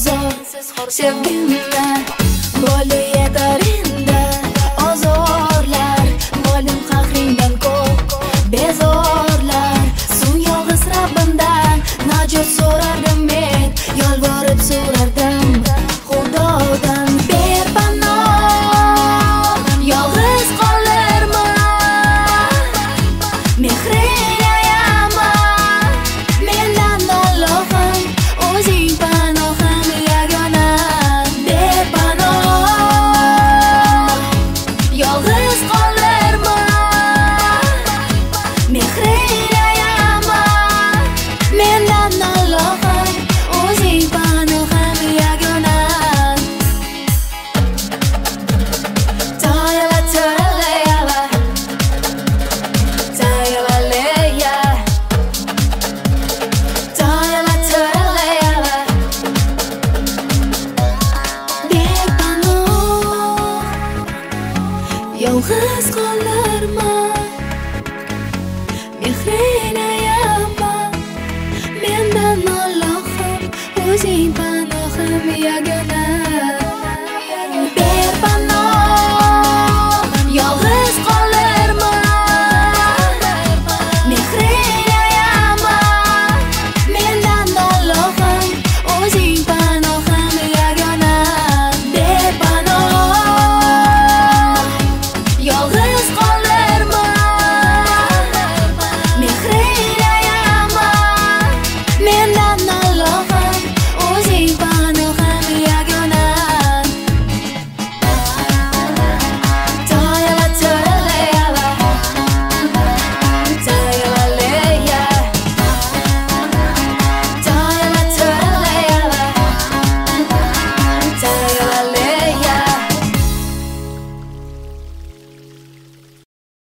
sevgimni bo'li yetar endi ozorlar, bo'lim qahringdan ko'p bezorlar. So'ng yolg'iz Rabbimdan najot so'rardim men, yolvorib so'rardim Xudodan. Ber panoh, yolg'iz qolirman, mehring ayaman mendan Allohim, o'zing panohim yagona. Ber panoh, yolg'iz qolirman, mehring ayaman mendan Allohim, o'zing panohim yagona. Tayala tayala tayala tayala tayala. Ber panoh, yolg'iz qolirman, mehring ayaman mendan Allohim, o'zing panohim yagona.